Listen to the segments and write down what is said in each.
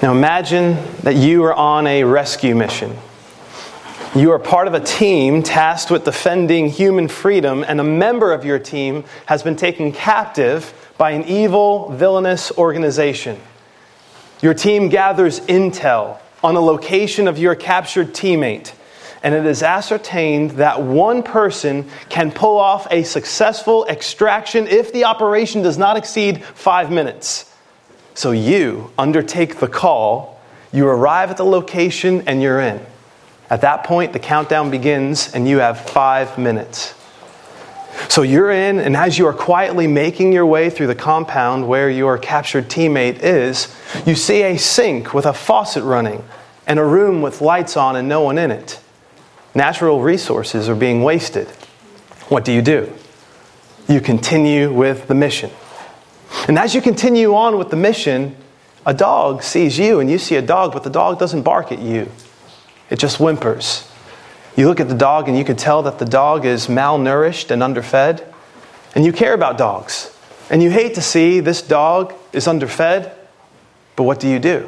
Now imagine that you are on a rescue mission. You are part of a team tasked with defending human freedom, and a member of your team has been taken captive by an evil, villainous organization. Your team gathers intel on the location of your captured teammate, and it is ascertained that one person can pull off a successful extraction if the operation does not exceed 5 minutes. So you undertake the call, you arrive at the location, and you're in. At that point, the countdown begins, and you have 5 minutes. So you're in, and as you are quietly making your way through the compound where your captured teammate is, you see a sink with a faucet running and a room with lights on and no one in it. Natural resources are being wasted. What do? You continue with the mission. And as you continue on with the mission, a dog sees you, and you see a dog, but the dog doesn't bark at you. It just whimpers. You look at the dog and you can tell that the dog is malnourished and underfed. And you care about dogs. And you hate to see this dog is underfed. But what do?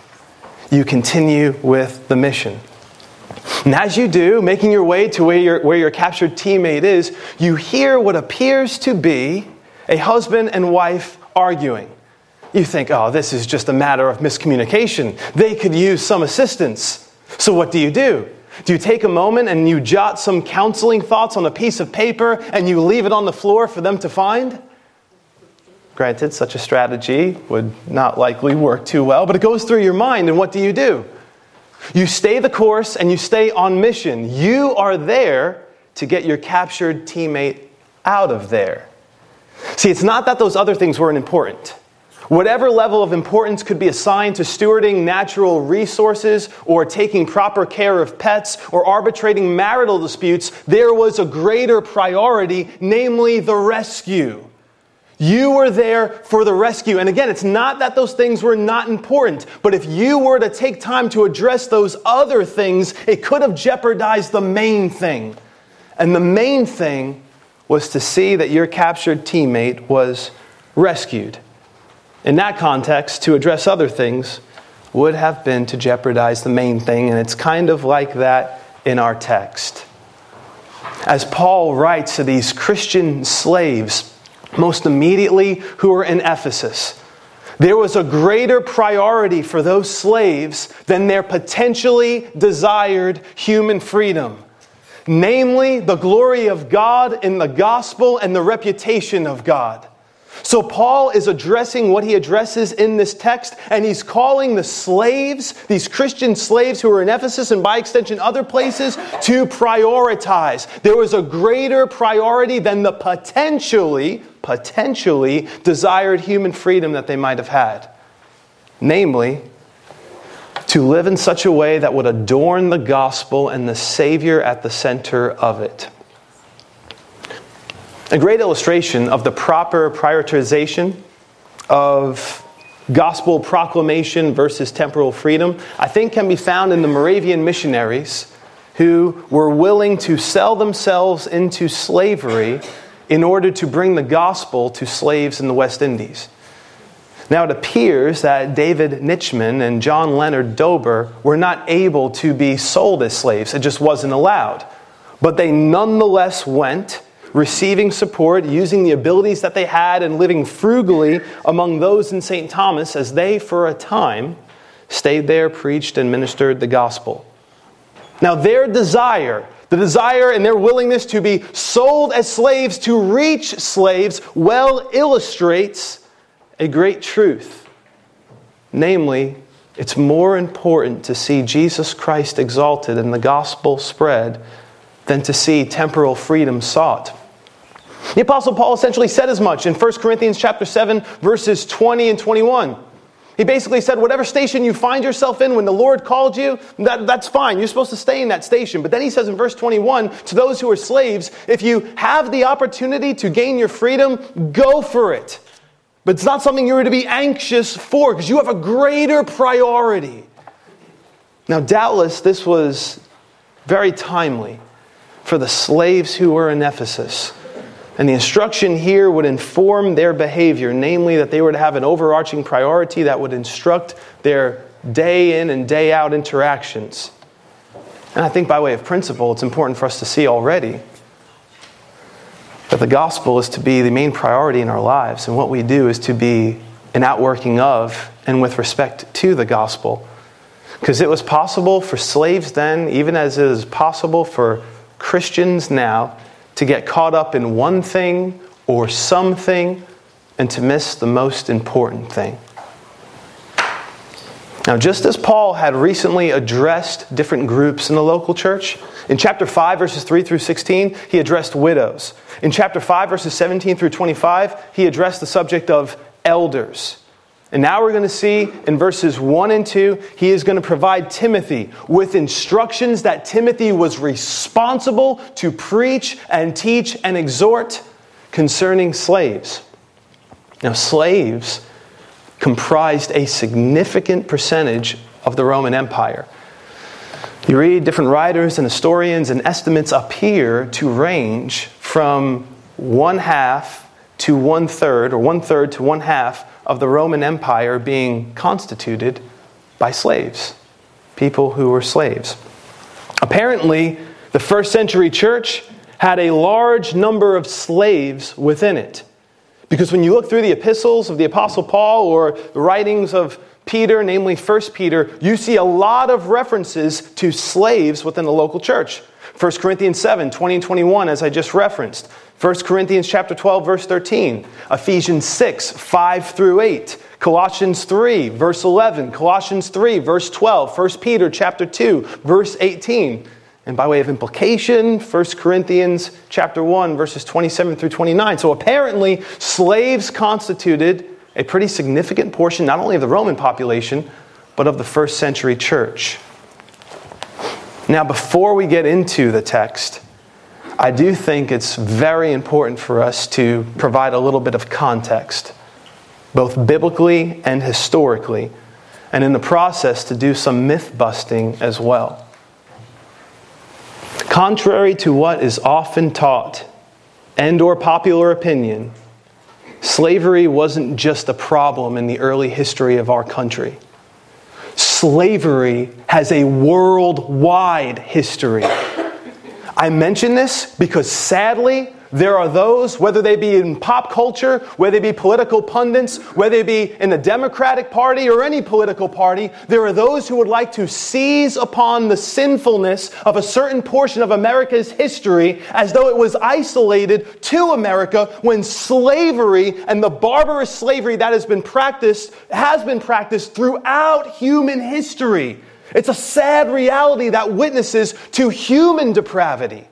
You continue with the mission. And as you do, making your way to where your captured teammate is, you hear what appears to be a husband and wife arguing. You think, oh, this is just a matter of miscommunication. They could use some assistance. So what do? Do you take a moment and you jot some counseling thoughts on a piece of paper and you leave it on the floor for them to find? Granted, such a strategy would not likely work too well, but it goes through your mind, and what do? You stay the course and you stay on mission. You are there to get your captured teammate out of there. See, it's not that those other things weren't important. Whatever level of importance could be assigned to stewarding natural resources or taking proper care of pets or arbitrating marital disputes, there was a greater priority, namely the rescue. You were there for the rescue. And again, it's not that those things were not important, but if you were to take time to address those other things, it could have jeopardized the main thing. And the main thing was to see that your captured teammate was rescued. In that context, to address other things would have been to jeopardize the main thing, and it's kind of like that in our text. As Paul writes to these Christian slaves, most immediately who are in Ephesus, there was a greater priority for those slaves than their potentially desired human freedom, namely the glory of God in the gospel and the reputation of God. So Paul is addressing what he addresses in this text, and he's calling the slaves, these Christian slaves who are in Ephesus and by extension other places, to prioritize. There was a greater priority than the potentially desired human freedom that they might have had. Namely, to live in such a way that would adorn the gospel and the Savior at the center of it. A great illustration of the proper prioritization of gospel proclamation versus temporal freedom, I think, can be found in the Moravian missionaries who were willing to sell themselves into slavery in order to bring the gospel to slaves in the West Indies. Now, it appears that David Nitschmann and John Leonard Dober were not able to be sold as slaves. It just wasn't allowed. But they nonetheless went, receiving support, using the abilities that they had, and living frugally among those in St. Thomas as they, for a time, stayed there, preached, and ministered the gospel. Now, their desire and their willingness to be sold as slaves to reach slaves well illustrates a great truth. Namely, it's more important to see Jesus Christ exalted and the gospel spread than to see temporal freedom sought. The Apostle Paul essentially said as much in 1 Corinthians chapter 7, verses 20 and 21. He basically said, whatever station you find yourself in when the Lord called you, that's fine. You're supposed to stay in that station. But then he says in verse 21, to those who are slaves, if you have the opportunity to gain your freedom, go for it. But it's not something you're to be anxious for, because you have a greater priority. Now, doubtless, this was very timely for the slaves who were in Ephesus. And the instruction here would inform their behavior, namely that they were to have an overarching priority that would instruct their day in and day out interactions. And I think by way of principle, it's important for us to see already that the gospel is to be the main priority in our lives, and what we do is to be an outworking of and with respect to the gospel. Because it was possible for slaves then, even as it is possible for Christians now, to get caught up in one thing or something and to miss the most important thing. Now, just as Paul had recently addressed different groups in the local church, in chapter 5, verses 3 through 16, he addressed widows. In chapter 5, verses 17 through 25, he addressed the subject of elders. And now we're going to see in verses 1 and 2, he is going to provide Timothy with instructions that Timothy was responsible to preach and teach and exhort concerning slaves. Now, slaves comprised a significant percentage of the Roman Empire. You read different writers and historians, and estimates appear to range from 1/2 to 1/3, or 1/3 to 1/2 of the Roman Empire being constituted by slaves, people who were slaves. Apparently, the first century church had a large number of slaves within it. Because when you look through the epistles of the Apostle Paul or the writings of Peter, namely 1 Peter, you see a lot of references to slaves within the local church. 1 Corinthians 7, 20 and 21, as I just referenced. 1 Corinthians chapter 12, verse 13. Ephesians 6, 5 through 8. Colossians 3, verse 11. Colossians 3, verse 12. 1 Peter chapter 2, verse 18. And by way of implication, 1 Corinthians chapter 1, verses 27 through 29. So apparently, slaves constituted a pretty significant portion, not only of the Roman population, but of the first century church. Now, before we get into the text, I do think it's very important for us to provide a little bit of context, both biblically and historically, and in the process to do some myth busting as well. Contrary to what is often taught and or popular opinion, slavery wasn't just a problem in the early history of our country. Slavery has a worldwide history. I mention this because sadly, there are those, whether they be in pop culture, whether they be political pundits, whether they be in the Democratic Party or any political party, there are those who would like to seize upon the sinfulness of a certain portion of America's history as though it was isolated to America, when slavery and the barbarous slavery that has been practiced throughout human history. It's a sad reality that witnesses to human depravity.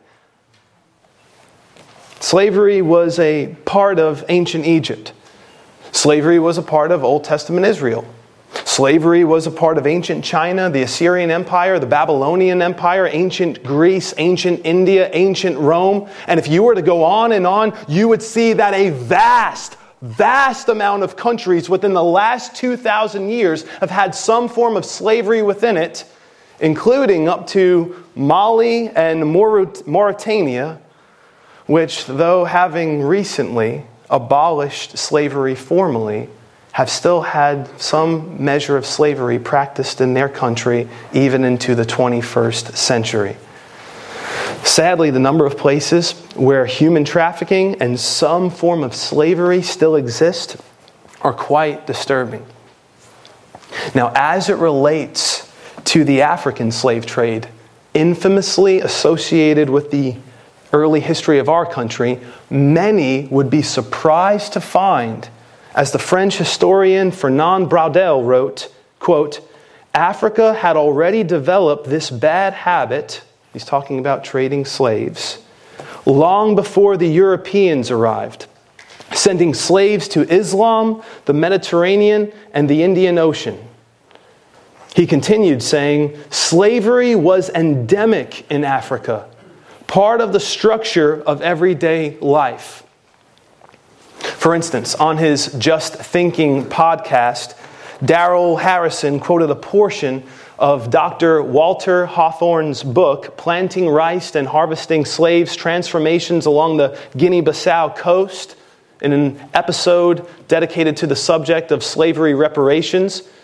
Slavery was a part of ancient Egypt. Slavery was a part of Old Testament Israel. Slavery was a part of ancient China, the Assyrian Empire, the Babylonian Empire, ancient Greece, ancient India, ancient Rome. And if you were to go on, you would see that a vast amount of countries within the last 2,000 years have had some form of slavery within it, including up to Mali and Mauritania, which, though having recently abolished slavery formally, have still had some measure of slavery practiced in their country even into the 21st century. Sadly, the number of places where human trafficking and some form of slavery still exist are quite disturbing. Now, as it relates to the African slave trade, infamously associated with the early history of our country, many would be surprised to find, as the French historian Fernand Braudel wrote, quote, "Africa had already developed this bad habit," he's talking about trading slaves, "long before the Europeans arrived, sending slaves to Islam, the Mediterranean, and the Indian Ocean." He continued saying, "Slavery was endemic in Africa, part of the structure of everyday life." For instance, on his Just Thinking podcast, Darrell Harrison quoted a portion of Dr. Walter Hawthorne's book, Planting Rice and Harvesting Slaves, Transformations Along the Guinea-Bissau Coast, in an episode dedicated to the subject of slavery reparations.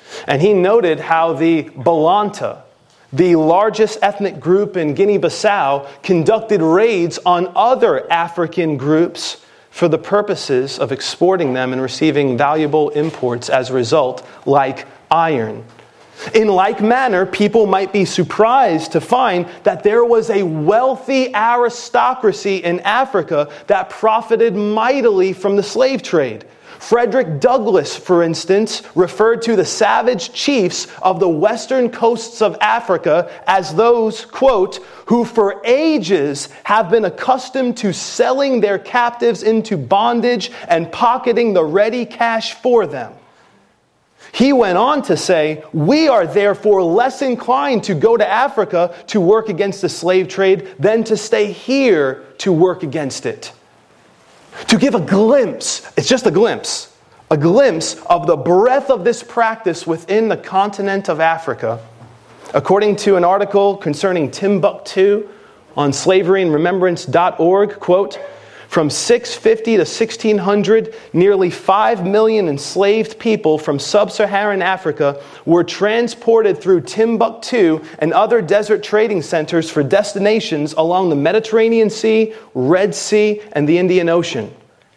And he noted how the Balanta, the largest ethnic group in Guinea-Bissau, conducted raids on other African groups for the purposes of exporting them and receiving valuable imports as a result, like iron. In like manner, people might be surprised to find that there was a wealthy aristocracy in Africa that profited mightily from the slave trade. Frederick Douglass, for instance, referred to the savage chiefs of the western coasts of Africa as those, quote, who for ages have been accustomed to selling their captives into bondage and pocketing the ready cash for them. He went on to say, we are therefore less inclined to go to Africa to work against the slave trade than to stay here to work against it. To give a glimpse, it's just a glimpse of the breadth of this practice within the continent of Africa. According to an article concerning Timbuktu on slaveryandremembrance.org, quote, from 650 to 1600, nearly 5 million enslaved people from sub-Saharan Africa were transported through Timbuktu and other desert trading centers for destinations along the Mediterranean Sea, Red Sea, and the Indian Ocean.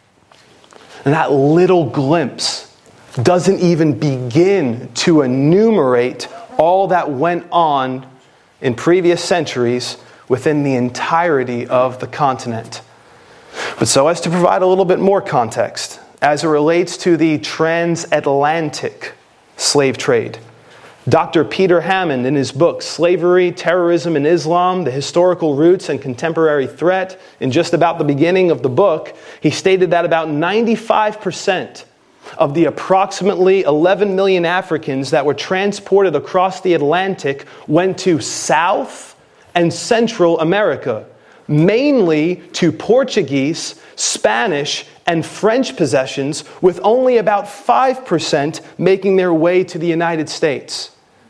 And that little glimpse doesn't even begin to enumerate all that went on in previous centuries within the entirety of the continent. But so as to provide a little bit more context, as it relates to the transatlantic slave trade, Dr. Peter Hammond, in his book, Slavery, Terrorism, and Islam, The Historical Roots and Contemporary Threat, in just about the beginning of the book, he stated that about 95% of the approximately 11 million Africans that were transported across the Atlantic went to South and Central America, mainly to Portuguese, Spanish, and French possessions, with only about 5% making their way to the United States.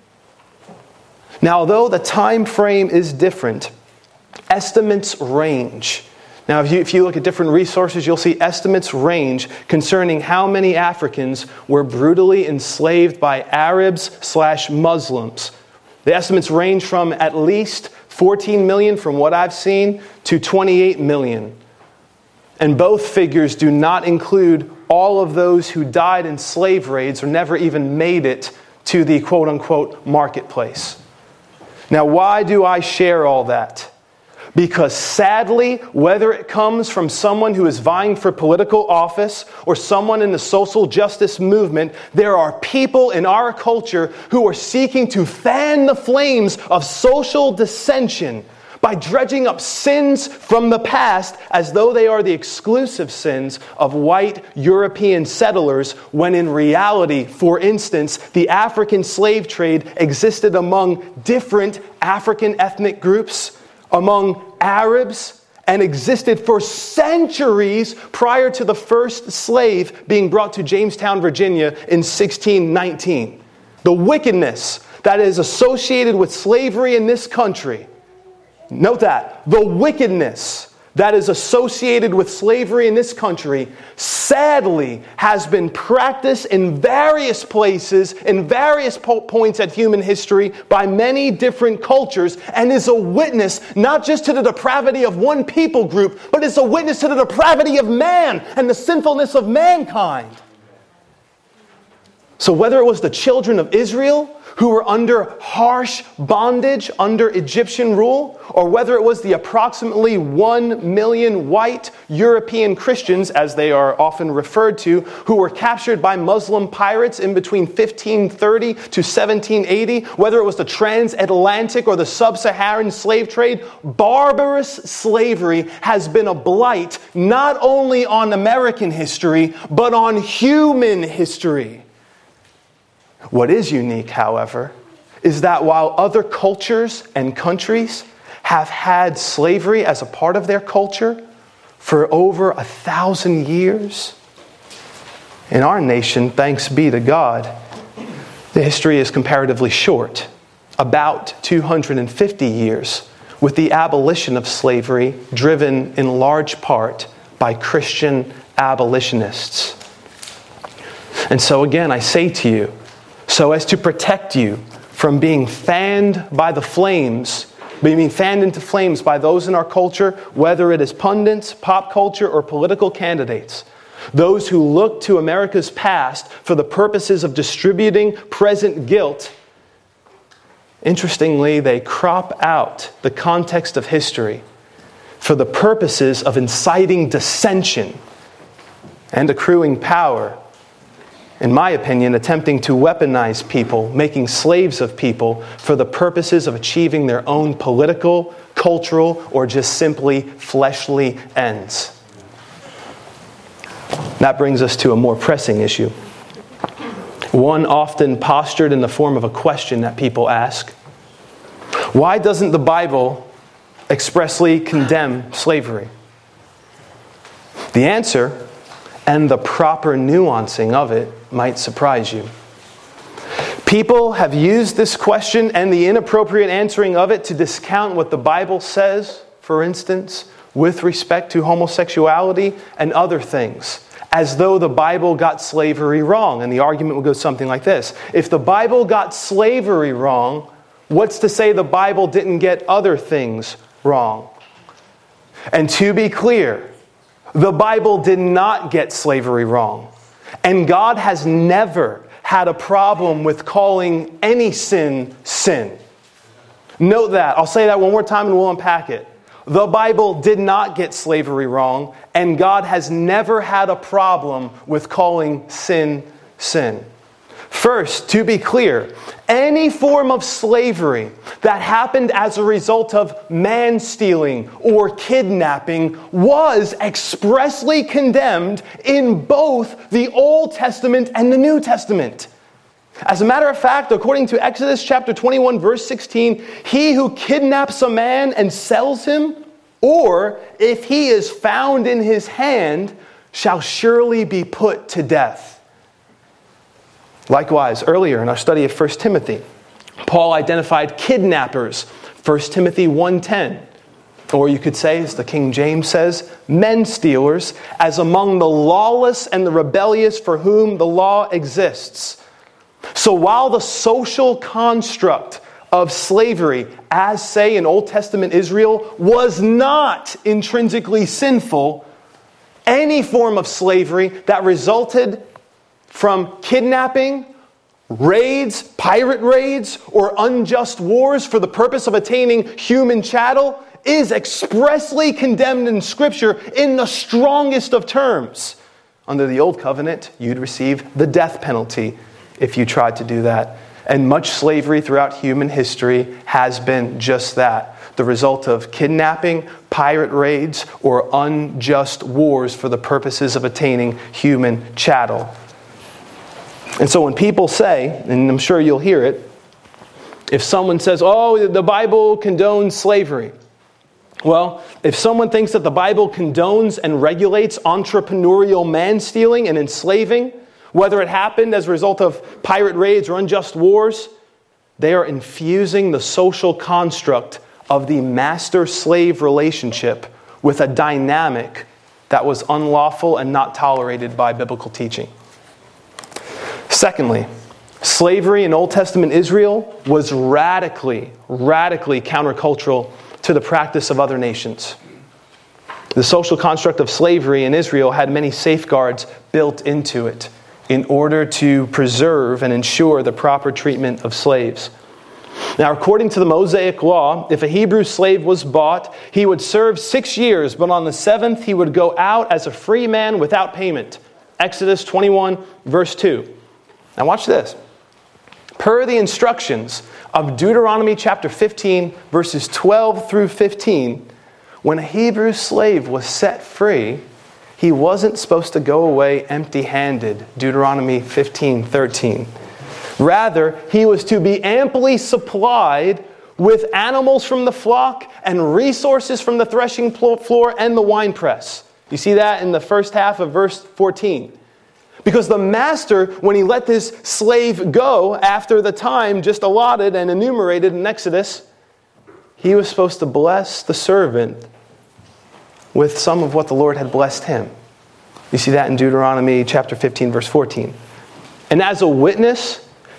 Now, although the time frame is different, estimates range. Now, if you look at different resources, you'll see estimates range concerning how many Africans were brutally enslaved by Arabs/Muslims. The estimates range from at least 14 million, from what I've seen, to 28 million. And both figures do not include all of those who died in slave raids or never even made it to the quote-unquote marketplace. Now, why do I share all that? Because sadly, whether it comes from someone who is vying for political office or someone in the social justice movement, there are people in our culture who are seeking to fan the flames of social dissension by dredging up sins from the past as though they are the exclusive sins of white European settlers, when in reality, for instance, the African slave trade existed among different African ethnic groups, among Arabs, and existed for centuries prior to the first slave being brought to Jamestown, Virginia in 1619. The wickedness that is associated with slavery in this country, note that, the wickedness that is associated with slavery in this country sadly has been practiced in various places, in various points at human history by many different cultures, and is a witness not just to the depravity of one people group, but is a witness to the depravity of man and the sinfulness of mankind. So whether it was the children of Israel who were under harsh bondage under Egyptian rule, or whether it was the approximately 1 million white European Christians, as they are often referred to, who were captured by Muslim pirates in between 1530 to 1780, whether it was the transatlantic or the sub-Saharan slave trade, barbarous slavery has been a blight not only on American history, but on human history. What is unique, however, is that while other cultures and countries have had slavery as a part of their culture for over 1,000 years, in our nation, thanks be to God, the history is comparatively short, about 250 years, with the abolition of slavery driven in large part by Christian abolitionists. And so again, I say to you, so as to protect you from being fanned by the flames, being fanned into flames by those in our culture, whether it is pundits, pop culture, or political candidates. Those who look to America's past for the purposes of distributing present guilt. Interestingly, they crop out the context of history for the purposes of inciting dissension and accruing power. In my opinion, attempting to weaponize people, making slaves of people for the purposes of achieving their own political, cultural, or just simply fleshly ends. That brings us to a more pressing issue. One often postured in the form of a question that people ask. Why doesn't the Bible expressly condemn slavery? The answer, and the proper nuancing of it, might surprise you. People have used this question and the inappropriate answering of it to discount what the Bible says, for instance, with respect to homosexuality and other things, as though the Bible got slavery wrong. And the argument would go something like this. If the Bible got slavery wrong, what's to say the Bible didn't get other things wrong? And to be clear, the Bible did not get slavery wrong. And God has never had a problem with calling any sin, sin. Note that. I'll say that one more time and we'll unpack it. The Bible did not get slavery wrong, and God has never had a problem with calling sin, sin. First, to be clear, any form of slavery that happened as a result of man-stealing or kidnapping was expressly condemned in both the Old Testament and the New Testament. As a matter of fact, according to Exodus chapter 21, verse 16, he who kidnaps a man and sells him, or if he is found in his hand, shall surely be put to death. Likewise, earlier in our study of 1 Timothy, Paul identified kidnappers, 1 Timothy 1:10. Or you could say, as the King James says, men stealers, as among the lawless and the rebellious for whom the law exists. So while the social construct of slavery, as say in Old Testament Israel, was not intrinsically sinful, any form of slavery that resulted from kidnapping, raids, pirate raids, or unjust wars for the purpose of attaining human chattel is expressly condemned in Scripture in the strongest of terms. Under the Old Covenant, you'd receive the death penalty if you tried to do that. And much slavery throughout human history has been just that. The result of kidnapping, pirate raids, or unjust wars for the purposes of attaining human chattel. And so when people say, and I'm sure you'll hear it, if someone says, oh, the Bible condones slavery. Well, if someone thinks that the Bible condones and regulates entrepreneurial man-stealing and enslaving, whether it happened as a result of pirate raids or unjust wars, they are infusing the social construct of the master-slave relationship with a dynamic that was unlawful and not tolerated by biblical teaching. Secondly, slavery in Old Testament Israel was radically countercultural to the practice of other nations. The social construct of slavery in Israel had many safeguards built into it in order to preserve and ensure the proper treatment of slaves. Now, according to the Mosaic law, if a Hebrew slave was bought, he would serve 6 years, but on the 7th he would go out as a free man without payment. Exodus 21, verse 2. Now watch this. Per the instructions of Deuteronomy chapter 15, verses 12 through 15, when a Hebrew slave was set free, he wasn't supposed to go away empty-handed. Deuteronomy 15:13. Rather, he was to be amply supplied with animals from the flock and resources from the threshing floor and the winepress. You see that in the first half of verse 14. Because the master, when he let this slave go after the time just allotted and enumerated in Exodus, he was supposed to bless the servant with some of what the Lord had blessed him. You see that in Deuteronomy chapter 15, verse 14. And as a witness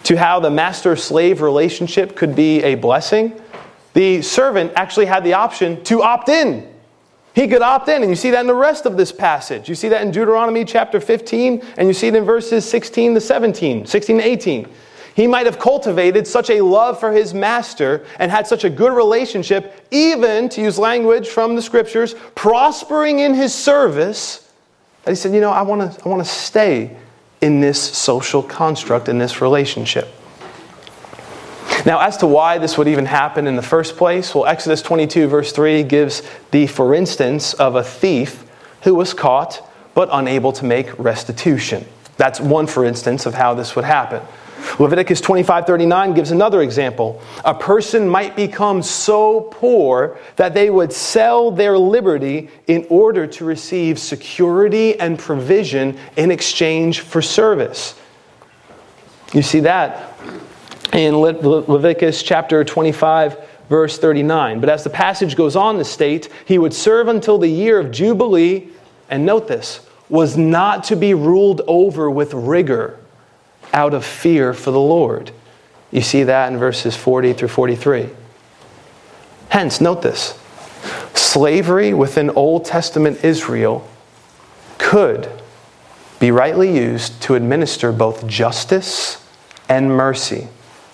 to how the master-slave relationship could be a blessing, the servant actually had the option to opt in. He could opt in, and you see that in the rest of this passage. You see that in Deuteronomy chapter 15, and you see it in verses 16 to 18. He might have cultivated such a love for his master and had such a good relationship, even, to use language from the scriptures, prospering in his service, that he said, I want to stay in this social construct, in this relationship. Now, as to why this would even happen in the first place, well, Exodus 22 verse 3 gives the for instance of a thief who was caught but unable to make restitution. That's one for instance of how this would happen. Leviticus 25:39 gives another example. A person might become so poor that they would sell their liberty in order to receive security and provision in exchange for service. You see that in Leviticus chapter 25, verse 39. But as the passage goes on to state, he would serve until the year of Jubilee, and note this, was not to be ruled over with rigor out of fear for the Lord. You see that in verses 40 through 43. Hence, note this, slavery within Old Testament Israel could be rightly used to administer both justice and mercy.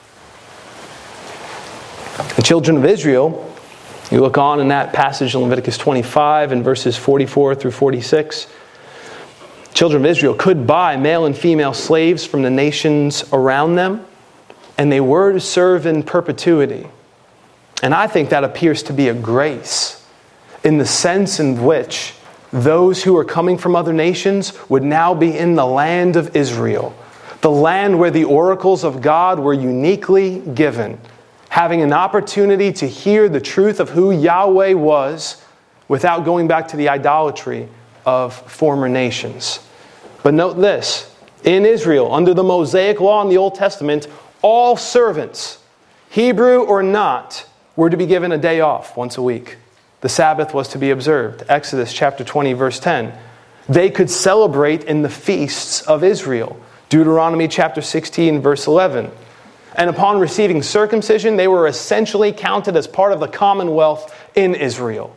The children of Israel, you look on in that passage in Leviticus 25 and verses 44 through 46, children of Israel could buy male and female slaves from the nations around them, and they were to serve in perpetuity. And I think that appears to be a grace in the sense in which those who are coming from other nations would now be in the land of Israel, the land where the oracles of God were uniquely given, having an opportunity to hear the truth of who Yahweh was without going back to the idolatry of former nations. But note this, in Israel, under the Mosaic law in the Old Testament, all servants, Hebrew or not, were to be given a day off once a week. The Sabbath was to be observed. Exodus chapter 20, verse 10. They could celebrate in the feasts of Israel. Deuteronomy chapter 16, verse 11. And upon receiving circumcision, they were essentially counted as part of the commonwealth in Israel.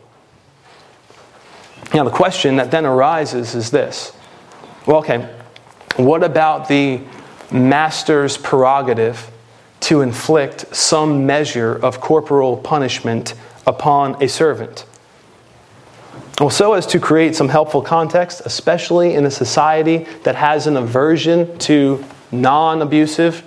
Now the question that then arises is this. Well, okay, what about the master's prerogative to inflict some measure of corporal punishment upon a servant? Well, so as to create some helpful context, especially in a society that has an aversion to non-abusive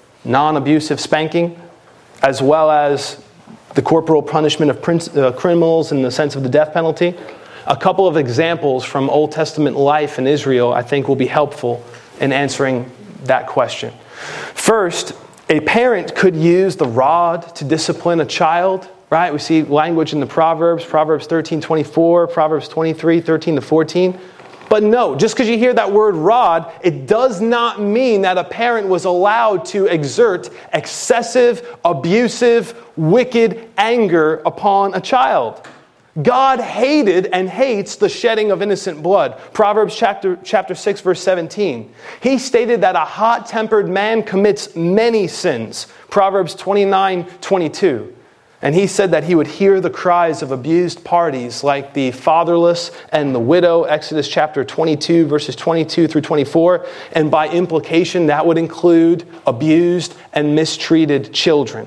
spanking, as well as the corporal punishment of criminals in the sense of the death penalty, a couple of examples from Old Testament life in Israel I think will be helpful in answering that question. First, a parent could use the rod to discipline a child, right? We see language in the Proverbs 13:24, Proverbs 23:13-14. But no, just because you hear that word rod, it does not mean that a parent was allowed to exert excessive, abusive, wicked anger upon a child. God hated and hates the shedding of innocent blood. Proverbs chapter 6, verse 17. He stated that a hot-tempered man commits many sins. Proverbs 29:22. And he said that he would hear the cries of abused parties like the fatherless and the widow, Exodus chapter 22, verses 22 through 24. And by implication, that would include abused and mistreated children.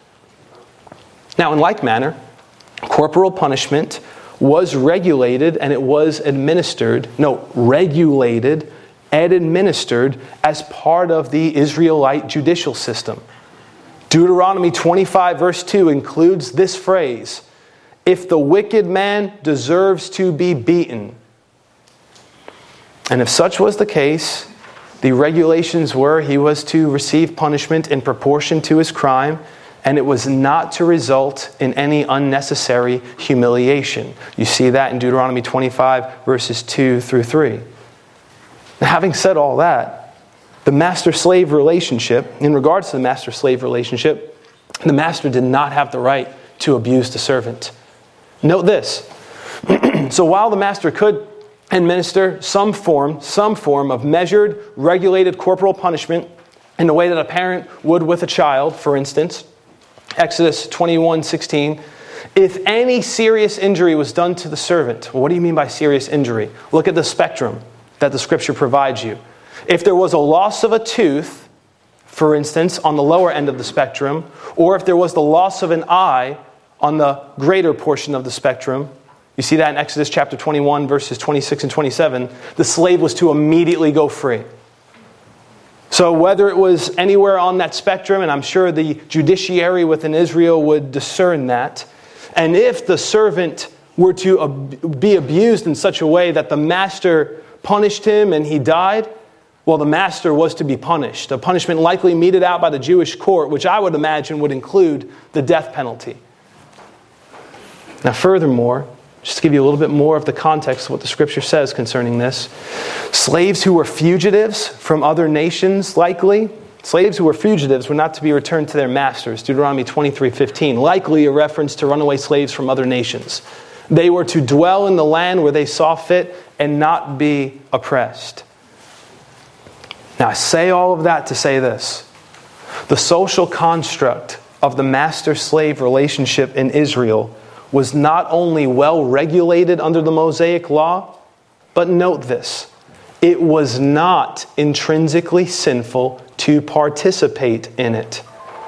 Now, in like manner, corporal punishment was regulated and regulated and administered as part of the Israelite judicial system. Deuteronomy 25 verse 2 includes this phrase, if the wicked man deserves to be beaten. And if such was the case, the regulations were he was to receive punishment in proportion to his crime, and it was not to result in any unnecessary humiliation. You see that in Deuteronomy 25 verses 2 through 3. Now, having said all that, the master-slave relationship, in regards to the master-slave relationship, the master did not have the right to abuse the servant. Note this. So while the master could administer some form of measured, regulated corporal punishment in the way that a parent would with a child, for instance. Exodus 21:16. If any serious injury was done to the servant, well, what do you mean by serious injury? Look at the spectrum that the Scripture provides you. If there was a loss of a tooth, for instance, on the lower end of the spectrum, or if there was the loss of an eye on the greater portion of the spectrum, you see that in Exodus chapter 21, verses 26 and 27, the slave was to immediately go free. So whether it was anywhere on that spectrum, and I'm sure the judiciary within Israel would discern that, and if the servant were to be abused in such a way that the master punished him and he died, well, the master was to be punished. A punishment likely meted out by the Jewish court, which I would imagine would include the death penalty. Now, furthermore, just to give you a little bit more of the context of what the Scripture says concerning this, slaves who were fugitives from other nations, likely, slaves who were fugitives were not to be returned to their masters. Deuteronomy 23:15, likely a reference to runaway slaves from other nations. They were to dwell in the land where they saw fit and not be oppressed. Now, I say all of that to say this. The social construct of the master-slave relationship in Israel was not only well regulated under the Mosaic Law, but note this, it was not intrinsically sinful to participate in it.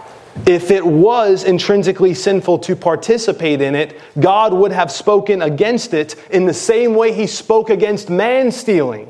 If it was intrinsically sinful to participate in it, God would have spoken against it in the same way He spoke against man stealing.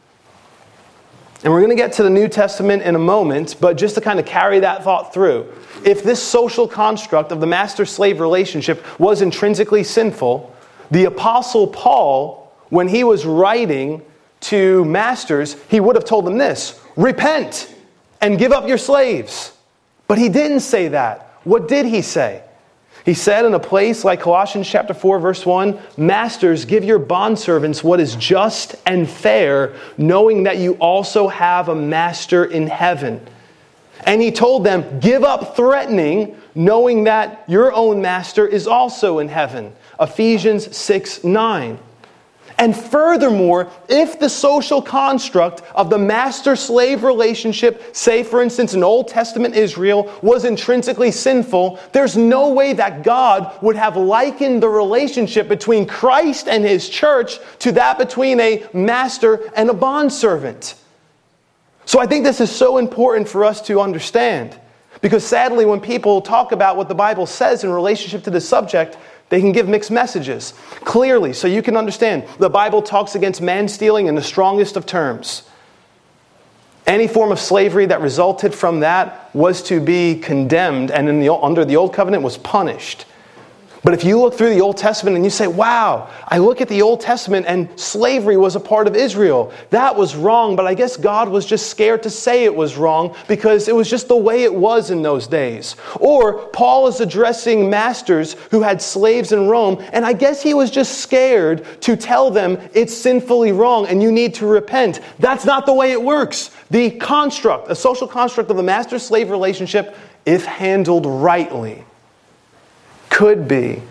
And we're going to get to the New Testament in a moment, but just to kind of carry that thought through. If this social construct of the master-slave relationship was intrinsically sinful, the Apostle Paul, when he was writing to masters, he would have told them this, repent and give up your slaves. But he didn't say that. What did he say? He said in a place like Colossians chapter 4, verse 1, masters, give your bondservants what is just and fair, knowing that you also have a master in heaven. And he told them, give up threatening, knowing that your own master is also in heaven. Ephesians 6:9. And furthermore, if the social construct of the master-slave relationship, say for instance in Old Testament Israel, was intrinsically sinful, there's no way that God would have likened the relationship between Christ and His church to that between a master and a bondservant. So I think this is so important for us to understand. Because sadly, when people talk about what the Bible says in relationship to this subject, they can give mixed messages. Clearly, so you can understand, the Bible talks against man stealing in the strongest of terms. Any form of slavery that resulted from that was to be condemned and under the Old Covenant was punished. But if you look through the Old Testament and you say, wow, I look at the Old Testament and slavery was a part of Israel. That was wrong, but I guess God was just scared to say it was wrong because it was just the way it was in those days. Or Paul is addressing masters who had slaves in Rome, and I guess he was just scared to tell them it's sinfully wrong and you need to repent. That's not the way it works. The construct, a social construct of the master-slave relationship, if handled rightly, could be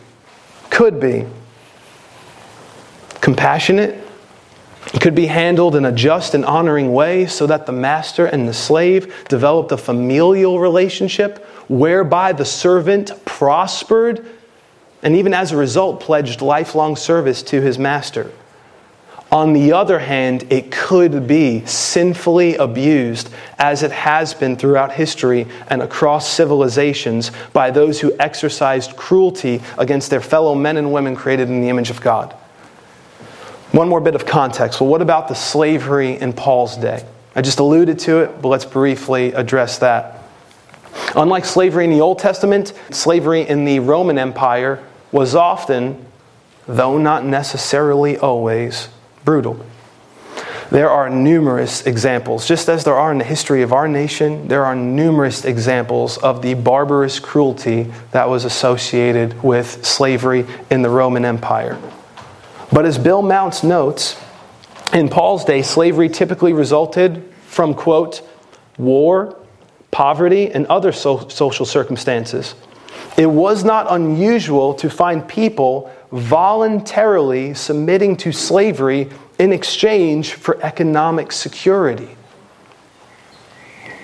compassionate. It could be handled in a just and honoring way so that the master and the slave developed a familial relationship whereby the servant prospered and even as a result pledged lifelong service to his master. On the other hand, it could be sinfully abused as it has been throughout history and across civilizations by those who exercised cruelty against their fellow men and women created in the image of God. One more bit of context. Well, what about the slavery in Paul's day? I just alluded to it, but let's briefly address that. Unlike slavery in the Old Testament, slavery in the Roman Empire was often, though not necessarily always, brutal. There are numerous examples. Just as there are in the history of our nation, there are numerous examples of the barbarous cruelty that was associated with slavery in the Roman Empire. But as Bill Mounce notes, in Paul's day, slavery typically resulted from, quote, war, poverty, and other social circumstances. It was not unusual to find people voluntarily submitting to slavery in exchange for economic security.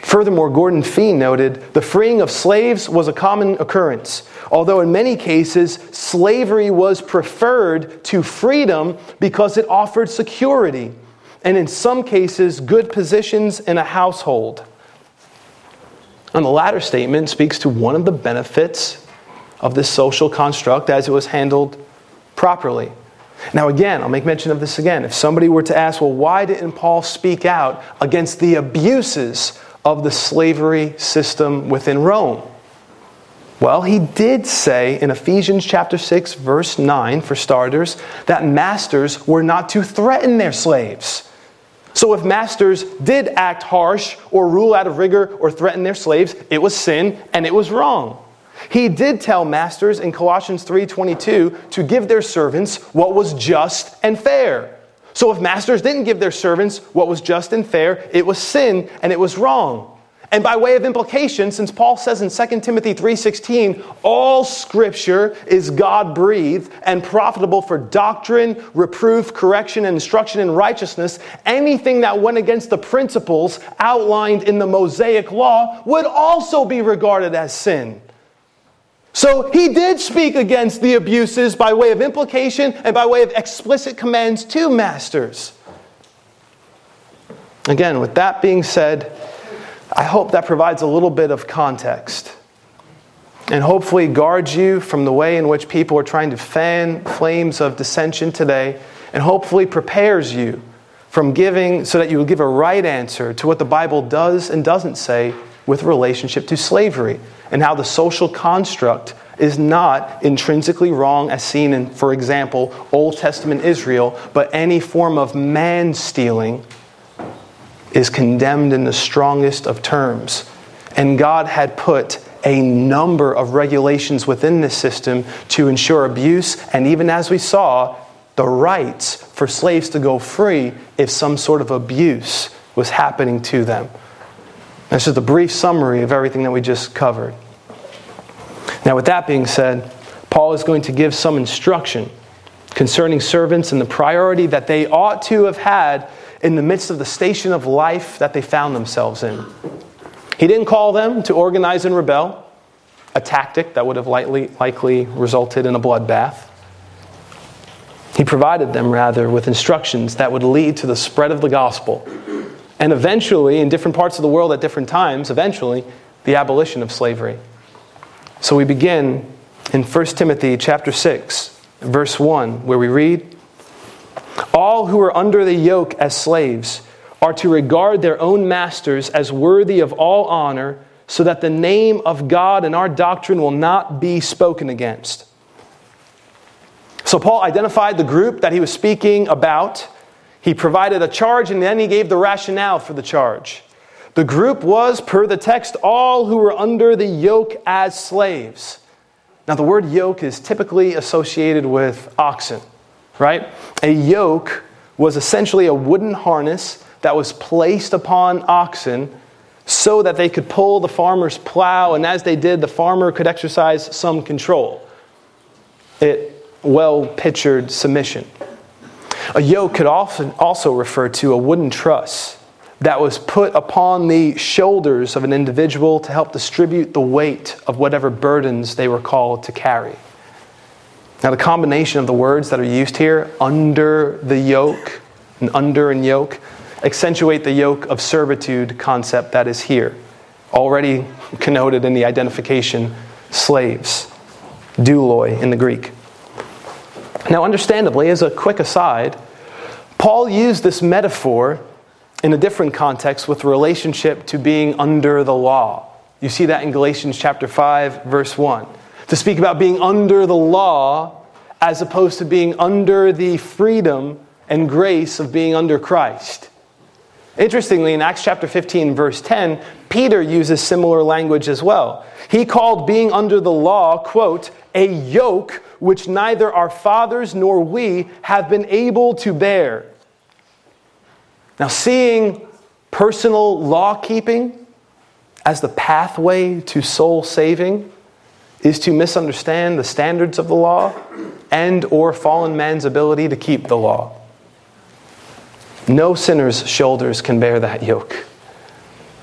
Furthermore, Gordon Fee noted, the freeing of slaves was a common occurrence, although in many cases, slavery was preferred to freedom because it offered security, and in some cases, good positions in a household. And the latter statement speaks to one of the benefits of this social construct as it was handled properly. Now again, I'll make mention of this again. If somebody were to ask, well, why didn't Paul speak out against the abuses of the slavery system within Rome? Well, he did say in Ephesians chapter 6, verse 9, for starters, that masters were not to threaten their slaves. So if masters did act harsh or rule out of rigor or threaten their slaves, it was sin and it was wrong. He did tell masters in Colossians 3:22 to give their servants what was just and fair. So if masters didn't give their servants what was just and fair, it was sin and it was wrong. And by way of implication, since Paul says in 2 Timothy 3:16, all Scripture is God-breathed and profitable for doctrine, reproof, correction, and instruction in righteousness, anything that went against the principles outlined in the Mosaic Law would also be regarded as sin. So he did speak against the abuses by way of implication and by way of explicit commands to masters. Again, with that being said, I hope that provides a little bit of context and hopefully guards you from the way in which people are trying to fan flames of dissension today, and hopefully prepares you from giving so that you will give a right answer to what the Bible does and doesn't say with relationship to slavery, and how the social construct is not intrinsically wrong as seen in, for example, Old Testament Israel, but any form of man-stealing is condemned in the strongest of terms. And God had put a number of regulations within this system to ensure abuse, and even as we saw, the rights for slaves to go free if some sort of abuse was happening to them. That's just a brief summary of everything that we just covered. Now, with that being said, Paul is going to give some instruction concerning servants and the priority that they ought to have had in the midst of the station of life that they found themselves in. He didn't call them to organize and rebel, a tactic that would have likely resulted in a bloodbath. He provided them, rather, with instructions that would lead to the spread of the gospel, and eventually, in different parts of the world at different times, eventually, the abolition of slavery. So we begin in 1 Timothy chapter 6, verse 1, where we read, all who are under the yoke as slaves are to regard their own masters as worthy of all honor, so that the name of God and our doctrine will not be spoken against. So Paul identified the group that he was speaking about. He provided a charge, and then he gave the rationale for the charge. The group was, per the text, all who were under the yoke as slaves. Now, the word yoke is typically associated with oxen, right? A yoke was essentially a wooden harness that was placed upon oxen so that they could pull the farmer's plow, and as they did, the farmer could exercise some control. It well-pictured submission. A yoke could often also refer to a wooden truss that was put upon the shoulders of an individual to help distribute the weight of whatever burdens they were called to carry. Now, the combination of the words that are used here, under the yoke, and under and yoke, accentuate the yoke of servitude concept that is here, already connoted in the identification slaves, douloi in the Greek. Now, understandably, as a quick aside, Paul used this metaphor in a different context with relationship to being under the law. You see that in Galatians chapter 5, verse 1. To speak about being under the law as opposed to being under the freedom and grace of being under Christ. Interestingly, in Acts chapter 15, verse 10, Peter uses similar language as well. He called being under the law, quote, a yoke which neither our fathers nor we have been able to bear. Now, seeing personal law-keeping as the pathway to soul saving is to misunderstand the standards of the law and or fallen man's ability to keep the law. No sinner's shoulders can bear that yoke.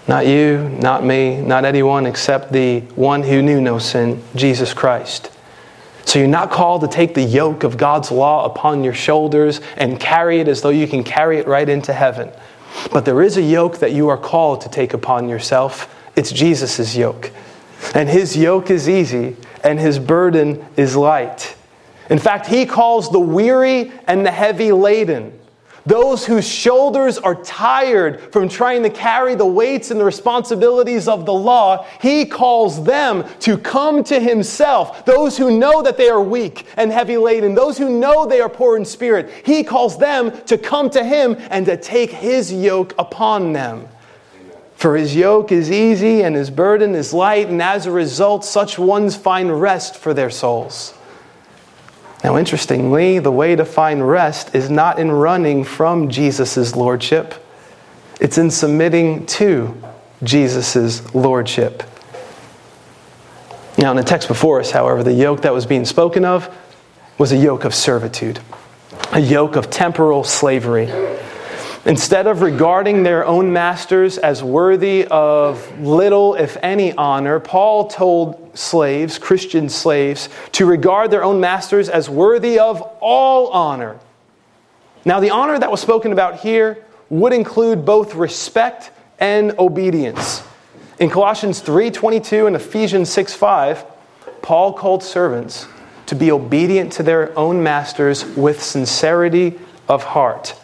Not you, not me, not anyone except the one who knew no sin, Jesus Christ. So you're not called to take the yoke of God's law upon your shoulders and carry it as though you can carry it right into heaven. But there is a yoke that you are called to take upon yourself. It's Jesus' yoke. And his yoke is easy and his burden is light. In fact, he calls the weary and the heavy laden, those whose shoulders are tired from trying to carry the weights and the responsibilities of the law, he calls them to come to himself. Those who know that they are weak and heavy laden, those who know they are poor in spirit, he calls them to come to him and to take his yoke upon them. For his yoke is easy and his burden is light, and as a result, such ones find rest for their souls. Now, interestingly, the way to find rest is not in running from Jesus' lordship. It's in submitting to Jesus' lordship. Now, in the text before us, however, the yoke that was being spoken of was a yoke of servitude, a yoke of temporal slavery. Instead of regarding their own masters as worthy of little, if any, honor, Paul told slaves, Christian slaves, to regard their own masters as worthy of all honor. Now, the honor that was spoken about here would include both respect and obedience. In Colossians 3:22 and Ephesians 6:5, Paul called servants to be obedient to their own masters with sincerity of heart.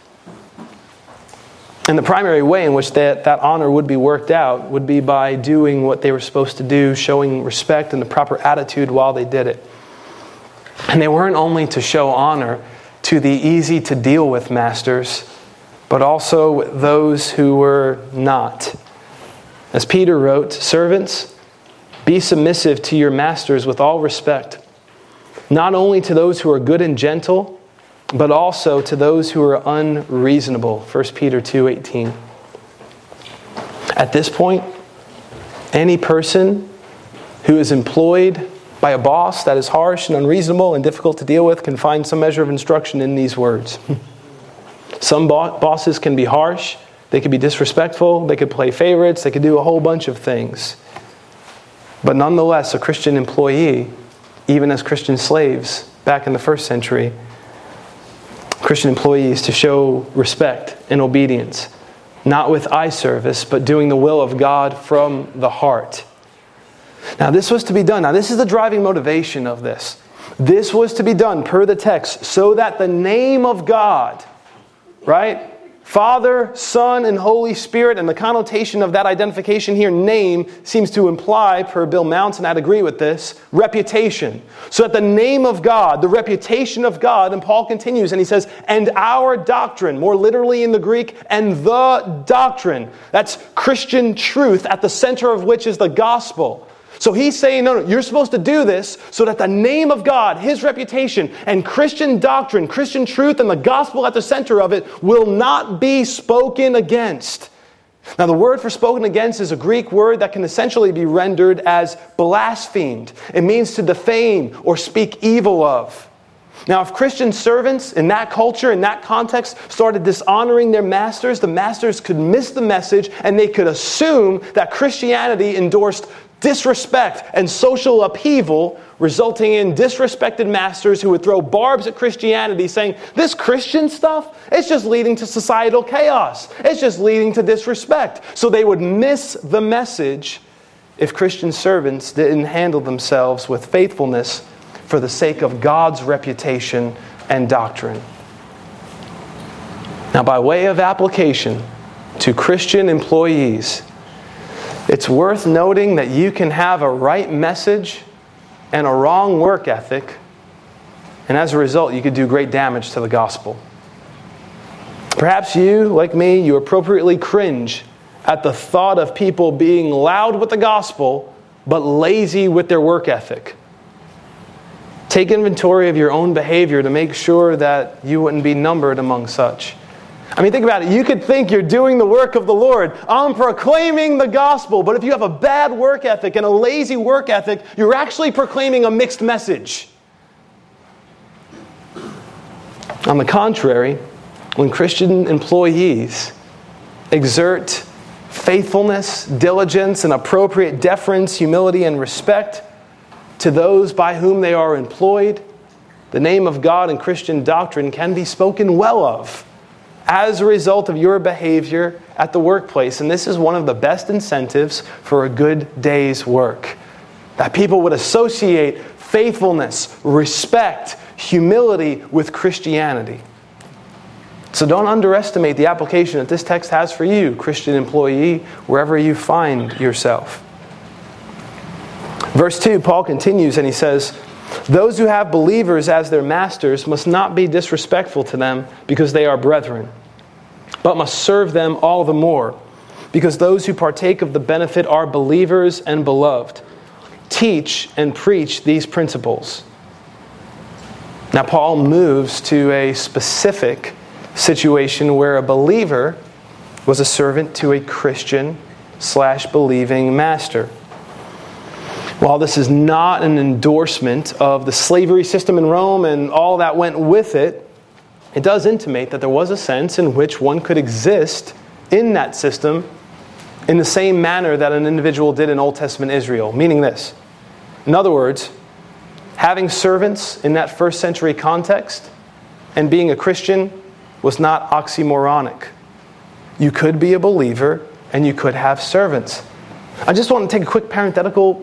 And the primary way in which that honor would be worked out would be by doing what they were supposed to do, showing respect and the proper attitude while they did it. And they weren't only to show honor to the easy-to-deal-with masters, but also those who were not. As Peter wrote, "Servants, be submissive to your masters with all respect, not only to those who are good and gentle, but also to those who are unreasonable." 1 Peter 2:18. At this point, any person who is employed by a boss that is harsh and unreasonable and difficult to deal with can find some measure of instruction in these words. Some bosses can be harsh, they can be disrespectful, they could play favorites, they could do a whole bunch of things. But nonetheless, a Christian employee, even as Christian slaves back in the first century, Christian employees to show respect and obedience, not with eye service, but doing the will of God from the heart. Now, this was to be done. Now, this is the driving motivation of this. This was to be done, per the text, so that the name of God, right? Father, Son, and Holy Spirit, and the connotation of that identification here, name, seems to imply, per Bill Mounts, and I'd agree with this, reputation. So that the name of God, the reputation of God, and Paul continues and he says, and our doctrine, more literally in the Greek, and the doctrine. That's Christian truth, at the center of which is the gospel. So he's saying, no, you're supposed to do this so that the name of God, his reputation, and Christian doctrine, Christian truth, and the gospel at the center of it will not be spoken against. Now, the word for spoken against is a Greek word that can essentially be rendered as blasphemed. It means to defame or speak evil of. Now, if Christian servants in that culture, in that context, started dishonoring their masters, the masters could miss the message and they could assume that Christianity endorsed disrespect and social upheaval, resulting in disrespected masters who would throw barbs at Christianity, saying, this Christian stuff, it's just leading to societal chaos. It's just leading to disrespect. So they would miss the message if Christian servants didn't handle themselves with faithfulness for the sake of God's reputation and doctrine. Now, by way of application to Christian employees, it's worth noting that you can have a right message and a wrong work ethic, and as a result, you could do great damage to the gospel. Perhaps you, like me, you appropriately cringe at the thought of people being loud with the gospel, but lazy with their work ethic. Take inventory of your own behavior to make sure that you wouldn't be numbered among such. I mean, think about it. You could think you're doing the work of the Lord. I'm proclaiming the gospel. But if you have a bad work ethic and a lazy work ethic, you're actually proclaiming a mixed message. On the contrary, when Christian employees exert faithfulness, diligence, and appropriate deference, humility, and respect to those by whom they are employed, the name of God and Christian doctrine can be spoken well of as a result of your behavior at the workplace. And this is one of the best incentives for a good day's work. That people would associate faithfulness, respect, humility with Christianity. So don't underestimate the application that this text has for you, Christian employee, wherever you find yourself. Verse 2, Paul continues and he says, those who have believers as their masters must not be disrespectful to them because they are brethren, but must serve them all the more, because those who partake of the benefit are believers and beloved. Teach and preach these principles. Now Paul moves to a specific situation where a believer was a servant to a Christian/believing master. While this is not an endorsement of the slavery system in Rome and all that went with it, it does intimate that there was a sense in which one could exist in that system in the same manner that an individual did in Old Testament Israel. Meaning this. In other words, having servants in that first century context and being a Christian was not oxymoronic. You could be a believer and you could have servants. I just want to make a quick parenthetical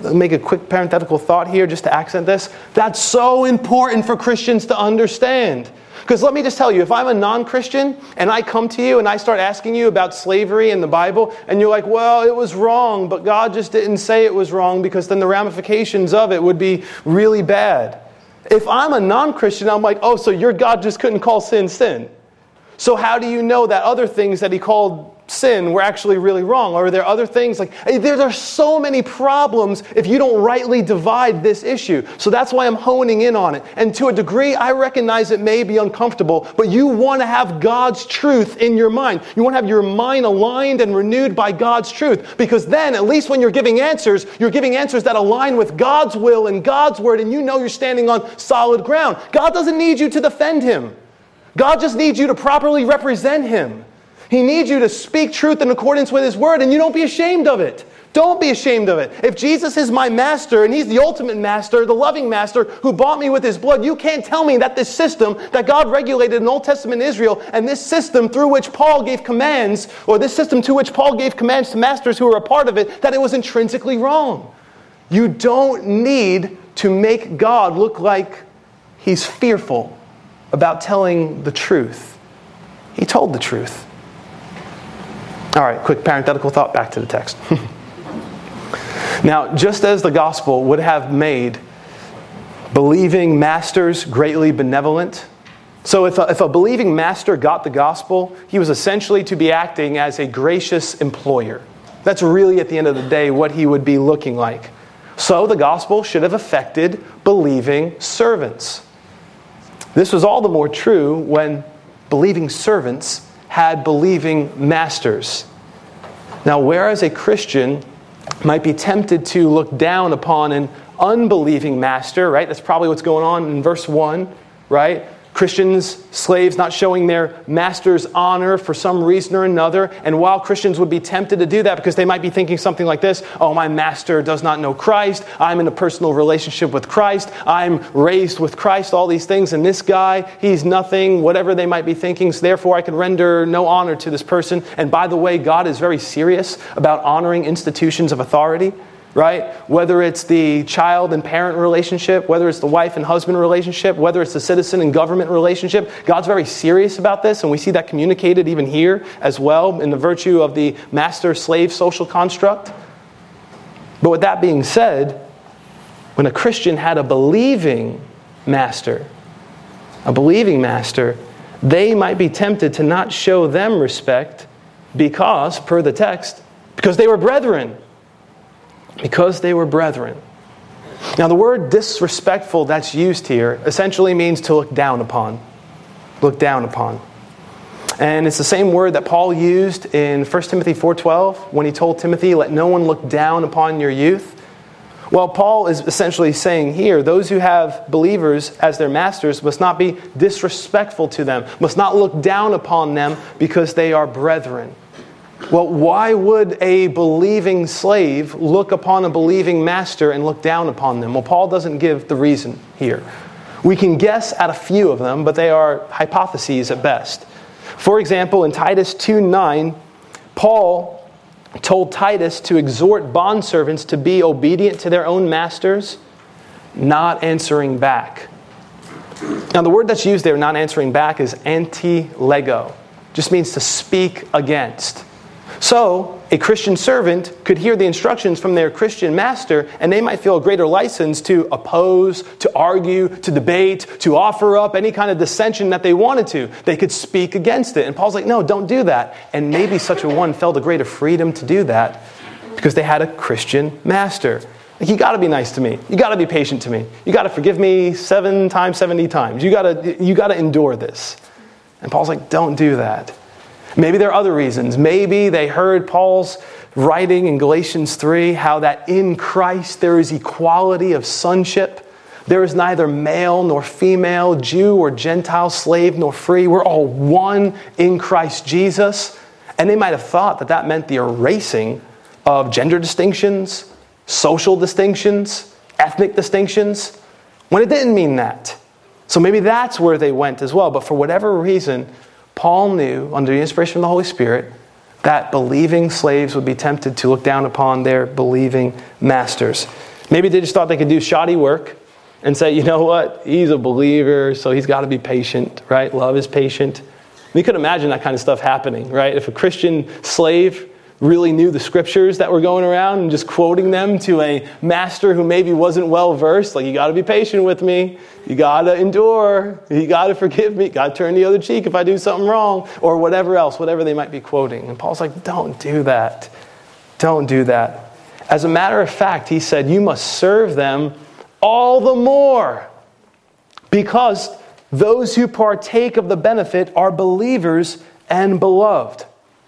thought here just to accent this. That's so important for Christians to understand. Because let me just tell you, if I'm a non-Christian and I come to you and I start asking you about slavery in the Bible, and you're like, well, it was wrong, but God just didn't say it was wrong because then the ramifications of it would be really bad. If I'm a non-Christian, I'm like, oh, so your God just couldn't call sin sin. So how do you know that other things that he called sin were actually really wrong? Or are there other things like, there are so many problems if you don't rightly divide this issue. So that's why I'm honing in on it. And to a degree, I recognize it may be uncomfortable, but you want to have God's truth in your mind. You want to have your mind aligned and renewed by God's truth. Because then, at least when you're giving answers that align with God's will and God's word, and you know you're standing on solid ground. God doesn't need you to defend him. God just needs you to properly represent him. He needs you to speak truth in accordance with his word, and you don't be ashamed of it. Don't be ashamed of it. If Jesus is my master, and he's the ultimate master, the loving master who bought me with his blood, you can't tell me that this system that God regulated in Old Testament Israel, and this system through which Paul gave commands, or this system to which Paul gave commands to masters who were a part of it, that it was intrinsically wrong. You don't need to make God look like he's fearful about telling the truth. He told the truth. All right, quick parenthetical thought, back to the text. Now, just as the gospel would have made believing masters greatly benevolent, so if a believing master got the gospel, he was essentially to be acting as a gracious employer. That's really, at the end of the day, what he would be looking like. So the gospel should have affected believing servants. This was all the more true when believing servants had believing masters. Now, whereas a Christian might be tempted to look down upon an unbelieving master, right? That's probably what's going on in verse 1, right? Christians, slaves not showing their master's honor for some reason or another. And while Christians would be tempted to do that because they might be thinking something like this, oh, my master does not know Christ. I'm in a personal relationship with Christ. I'm raised with Christ, all these things. And this guy, he's nothing, whatever they might be thinking. So therefore, I can render no honor to this person. And by the way, God is very serious about honoring institutions of authority. Right? Whether it's the child and parent relationship, whether it's the wife and husband relationship, whether it's the citizen and government relationship, God's very serious about this, and we see that communicated even here as well in the virtue of the master-slave social construct. But with that being said, when a Christian had a believing master, they might be tempted to not show them respect because, per the text, because they were brethren. Because they were brethren. Now the word disrespectful that's used here essentially means to look down upon. Look down upon. And it's the same word that Paul used in 1 Timothy 4:12 when he told Timothy, let no one look down upon your youth. Well, Paul is essentially saying here, those who have believers as their masters must not be disrespectful to them, must not look down upon them because they are brethren. Well, why would a believing slave look upon a believing master and look down upon them? Well, Paul doesn't give the reason here. We can guess at a few of them, but they are hypotheses at best. For example, in Titus 2:9, Paul told Titus to exhort bondservants to be obedient to their own masters, not answering back. Now, the word that's used there, not answering back, is anti-lego. Just means to speak against. So, a Christian servant could hear the instructions from their Christian master, and they might feel a greater license to oppose, to argue, to debate, to offer up any kind of dissension that they wanted to. They could speak against it. And Paul's like, no, don't do that. And maybe such a one felt a greater freedom to do that because they had a Christian master. Like, you got to be nice to me. You got to be patient to me. You got to forgive me 7 times, 70 times. You got to endure this. And Paul's like, don't do that. Maybe there are other reasons. Maybe they heard Paul's writing in Galatians 3, how that in Christ there is equality of sonship. There is neither male nor female, Jew or Gentile, slave nor free. We're all one in Christ Jesus. And they might have thought that that meant the erasing of gender distinctions, social distinctions, ethnic distinctions, when it didn't mean that. So maybe that's where they went as well. But for whatever reason, Paul knew, under the inspiration of the Holy Spirit, that believing slaves would be tempted to look down upon their believing masters. Maybe they just thought they could do shoddy work and say, you know what, he's a believer, so he's got to be patient, right? Love is patient. We could imagine that kind of stuff happening, right? If a Christian slave really knew the scriptures that were going around and just quoting them to a master who maybe wasn't well versed, like, you got to be patient with me, you got to endure, you got to forgive me, got to turn the other cheek if I do something wrong, or whatever else, whatever they might be quoting. And Paul's like, don't do that. Don't do that. As a matter of fact, he said, you must serve them all the more, because those who partake of the benefit are believers and beloved.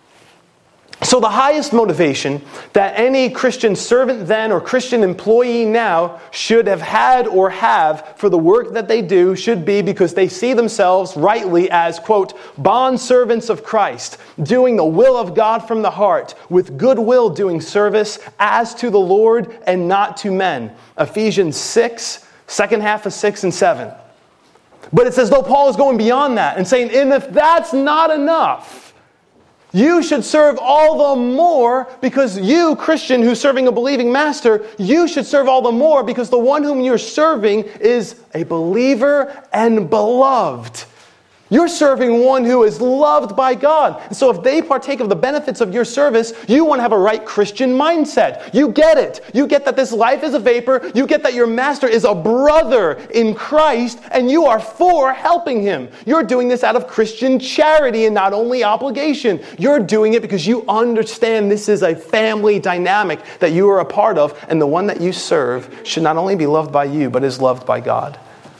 So the highest motivation that any Christian servant then or Christian employee now should have had or have for the work that they do should be because they see themselves rightly as, quote, bondservants of Christ, doing the will of God from the heart, with goodwill doing service as to the Lord and not to men. Ephesians 6, second half of 6 and 7. But it's as though Paul is going beyond that and saying, and if that's not enough, you should serve all the more because you, Christian, who's serving a believing master, you should serve all the more because the one whom you're serving is a believer and beloved. You're serving one who is loved by God. And so if they partake of the benefits of your service, you want to have a right Christian mindset. You get it. You get that this life is a vapor. You get that your master is a brother in Christ, and you are for helping him. You're doing this out of Christian charity and not only obligation. You're doing it because you understand this is a family dynamic that you are a part of, and the one that you serve should not only be loved by you, but is loved by God.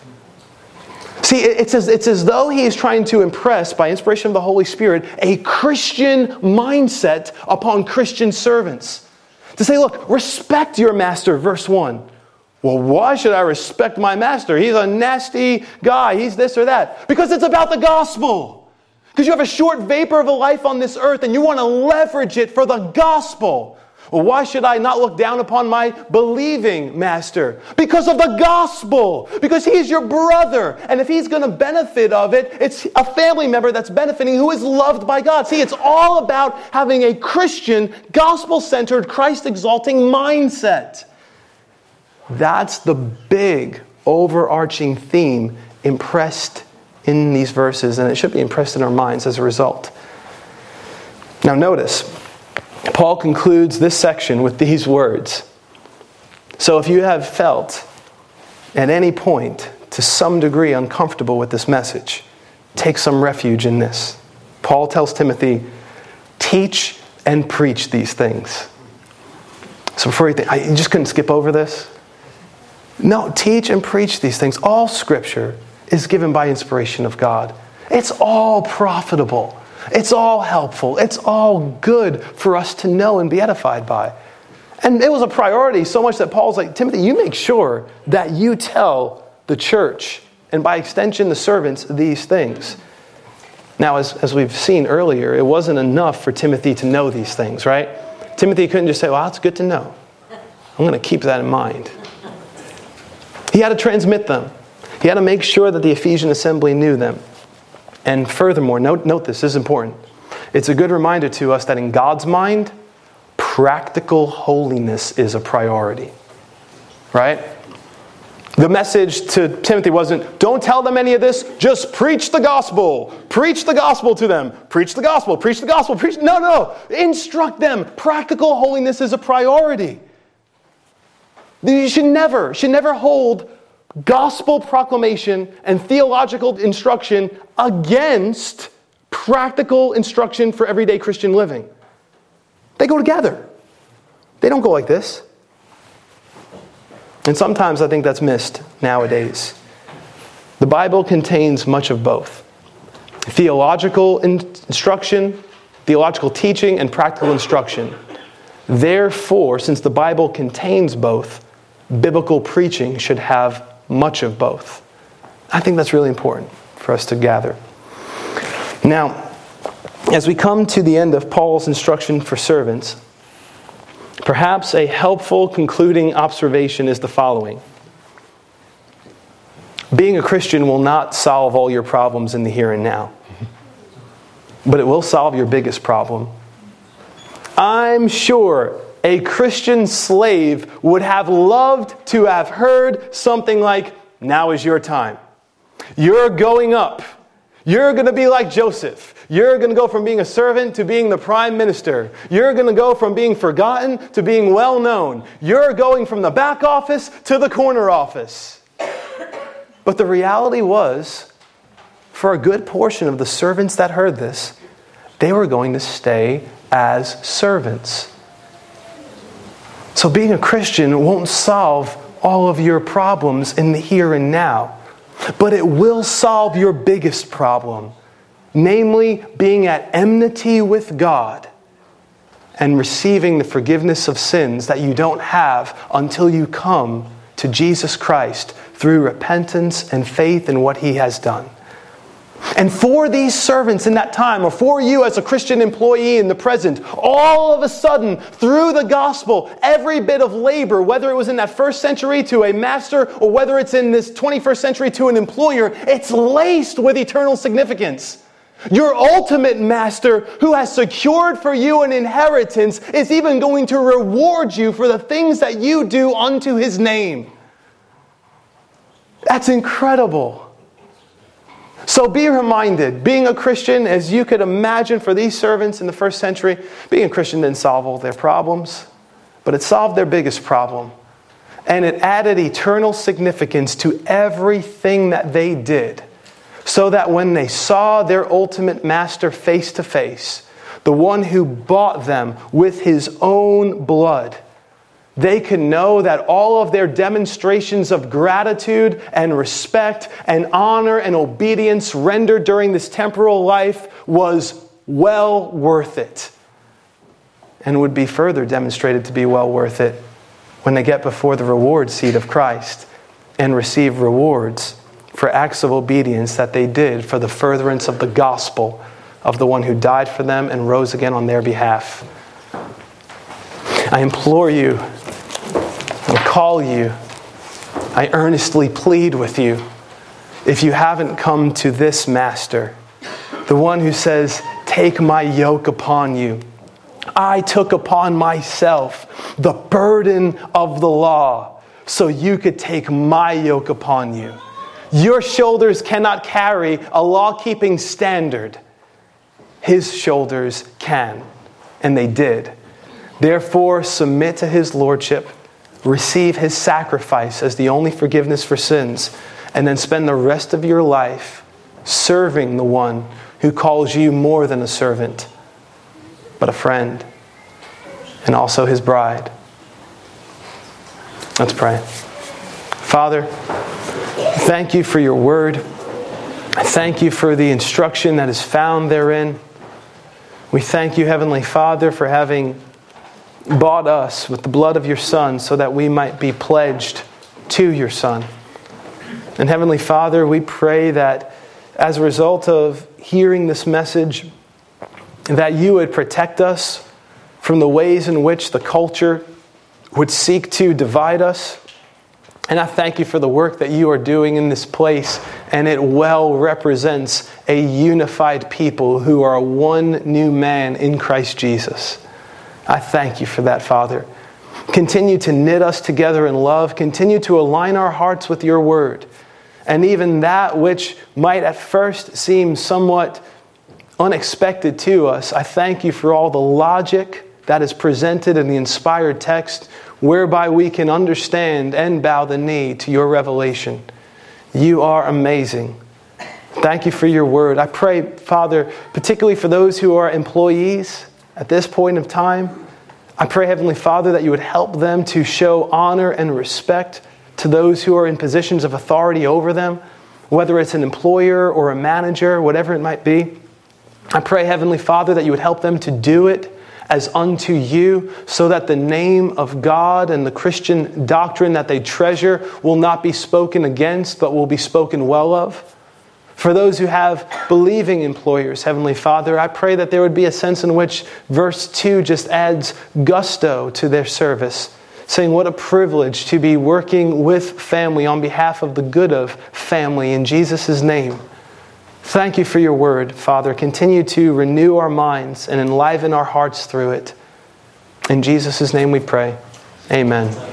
See, it's as though he is trying to impress, by inspiration of the Holy Spirit, a Christian mindset upon Christian servants. To say, look, respect your master, verse 1. Well, why should I respect my master? He's a nasty guy. He's this or that. Because it's about the gospel. Because you have a short vapor of a life on this earth and you want to leverage it for the gospel. Well, why should I not look down upon my believing master? Because of the gospel. Because he is your brother. And if he's going to benefit of it, it's a family member that's benefiting who is loved by God. See, it's all about having a Christian, gospel-centered, Christ-exalting mindset. That's the big, overarching theme impressed in these verses, and it should be impressed in our minds as a result. Now notice, Paul concludes this section with these words. So if you have felt at any point to some degree uncomfortable with this message, take some refuge in this. Paul tells Timothy, teach and preach these things. So before you think, you just couldn't skip over this? No, teach and preach these things. All Scripture is given by inspiration of God. It's all profitable. It's all helpful. It's all good for us to know and be edified by. And it was a priority so much that Paul's like, Timothy, you make sure that you tell the church, and by extension the servants, these things. Now, as we've seen earlier, it wasn't enough for Timothy to know these things, right? Timothy couldn't just say, well, that's good to know. I'm going to keep that in mind. He had to transmit them. He had to make sure that the Ephesian assembly knew them. And furthermore, note this is important. It's a good reminder to us that in God's mind, practical holiness is a priority. Right? The message to Timothy wasn't, don't tell them any of this, just preach the gospel. Preach the gospel to them. Preach the gospel, preach the gospel, preach. No. Instruct them. Practical holiness is a priority. You should never hold gospel proclamation and theological instruction against practical instruction for everyday Christian living. They go together. They don't go like this. And sometimes I think that's missed nowadays. The Bible contains much of both. Theological instruction, theological teaching, and practical instruction. Therefore, since the Bible contains both, biblical preaching should have much of both. I think that's really important for us to gather. Now, as we come to the end of Paul's instruction for servants, perhaps a helpful concluding observation is the following. Being a Christian will not solve all your problems in the here and now, but it will solve your biggest problem. I'm sure a Christian slave would have loved to have heard something like, now is your time. You're going up. You're going to be like Joseph. You're going to go from being a servant to being the prime minister. You're going to go from being forgotten to being well known. You're going from the back office to the corner office. But the reality was, for a good portion of the servants that heard this, they were going to stay as servants. So being a Christian won't solve all of your problems in the here and now. But it will solve your biggest problem, namely being at enmity with God and receiving the forgiveness of sins that you don't have until you come to Jesus Christ through repentance and faith in what He has done. And for these servants in that time, or for you as a Christian employee in the present, all of a sudden, through the gospel, every bit of labor, whether it was in that first century to a master, or whether it's in this 21st century to an employer, it's laced with eternal significance. Your ultimate master, who has secured for you an inheritance, is even going to reward you for the things that you do unto His name. That's incredible. So be reminded, being a Christian, as you could imagine for these servants in the first century, being a Christian didn't solve all their problems, but it solved their biggest problem. And it added eternal significance to everything that they did, so that when they saw their ultimate master face to face, the one who bought them with His own blood, they could know that all of their demonstrations of gratitude and respect and honor and obedience rendered during this temporal life was well worth it, and would be further demonstrated to be well worth it when they get before the reward seat of Christ and receive rewards for acts of obedience that they did for the furtherance of the gospel of the one who died for them and rose again on their behalf. I implore you, I call you, I earnestly plead with you, if you haven't come to this master, the one who says, take my yoke upon you. I took upon myself the burden of the law so you could take my yoke upon you. Your shoulders cannot carry a law-keeping standard. His shoulders can, and they did. Therefore, submit to His lordship, receive His sacrifice as the only forgiveness for sins, and then spend the rest of your life serving the one who calls you more than a servant, but a friend, and also His bride. Let's pray. Father, thank you for your word. I thank you for the instruction that is found therein. We thank you, Heavenly Father, for having bought us with the blood of your Son so that we might be pledged to your Son. And Heavenly Father, we pray that as a result of hearing this message, that you would protect us from the ways in which the culture would seek to divide us. And I thank you for the work that you are doing in this place, and it well represents a unified people who are one new man in Christ Jesus. I thank you for that, Father. Continue to knit us together in love. Continue to align our hearts with your word. And even that which might at first seem somewhat unexpected to us, I thank you for all the logic that is presented in the inspired text, whereby we can understand and bow the knee to your revelation. You are amazing. Thank you for your word. I pray, Father, particularly for those who are employees at this point of time, I pray, Heavenly Father, that you would help them to show honor and respect to those who are in positions of authority over them, whether it's an employer or a manager, whatever it might be. I pray, Heavenly Father, that you would help them to do it as unto you, so that the name of God and the Christian doctrine that they treasure will not be spoken against, but will be spoken well of. For those who have believing employers, Heavenly Father, I pray that there would be a sense in which verse 2 just adds gusto to their service, saying what a privilege to be working with family on behalf of the good of family in Jesus' name. Thank you for your word, Father. Continue to renew our minds and enliven our hearts through it. In Jesus' name we pray. Amen.